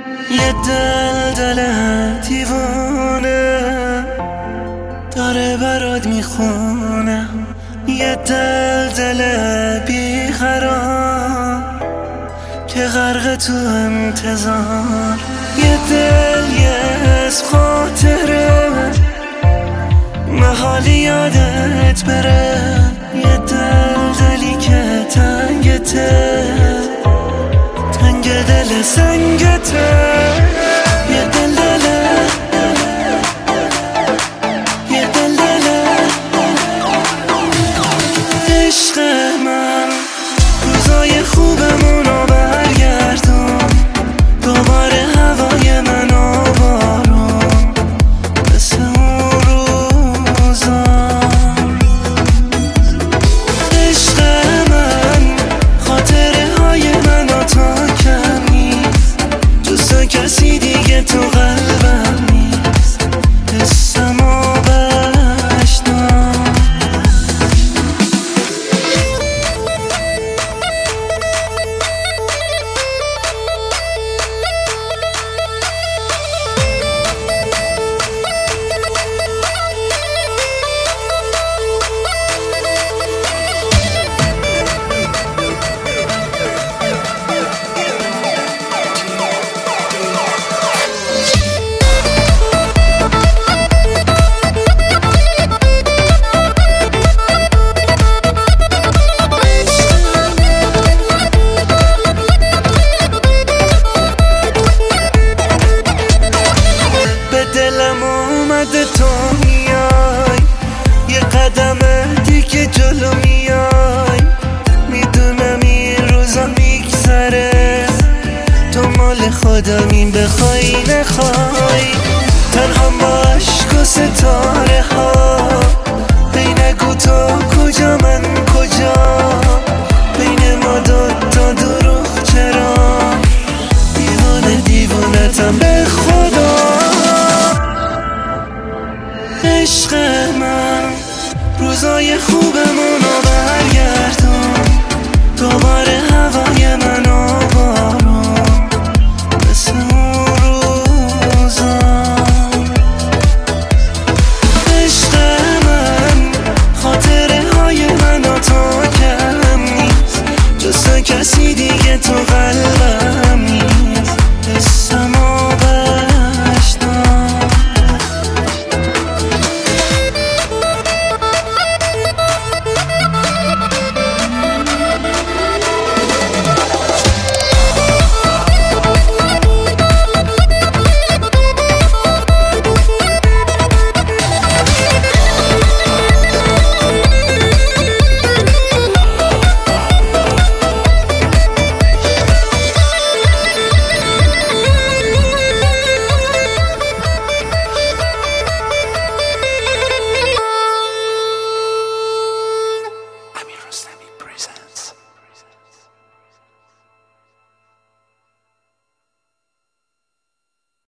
یه دل دیوونه داره برات میخونه، یه دل بیقرار که غرق تو انتظار، یه دل از خاطره محالی یادت بره، یه دلی که تنگته، تنگ دل سنگته، یه دل یه دل عشق من. روزای خوبمونو برگردون، دوباره هوای منو بارون مثل اون روزا. عشق من خاطره های منو تا کم نیست، جز کسی دیگه تو قلبم نیست، حسمو بشنو. دلم اومده تو میای، یه قدم دیگه جلو میای، میدونم این روزا میگذره، تو مال خودمین بخوای نخوای، تنها با عشق و ستاره ها، هی نگو تو کجا من کجا، بین ما دوتا دروغ چرا، دیوونتم به خدا. عشق من روزای خوب